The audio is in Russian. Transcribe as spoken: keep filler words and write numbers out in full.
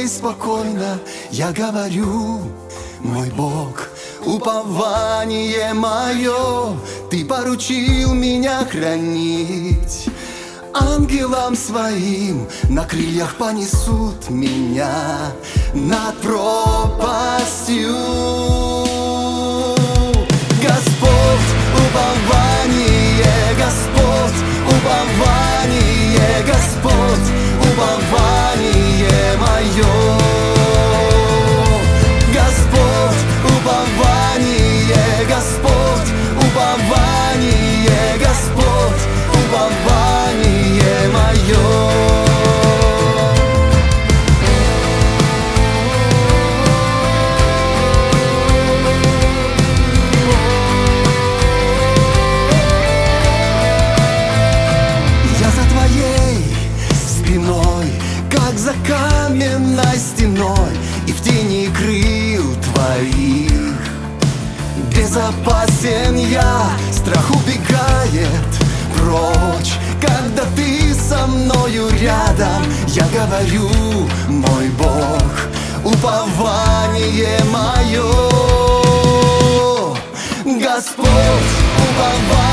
и спокойно я говорю: мой Бог, упование мое, Ты поручил меня хранить. Ангелам своим на крыльях понесут меня над пропастью. Господь, упование, Господь, упование, Господь, упование мое. Господь, упование, Господь, упование, Господь, упование мое. Как за каменной стеной и в тени крыл Твоих безопасен я, страх убегает прочь, когда Ты со мною рядом. Я говорю: мой Бог, упование мое. Господь, упование.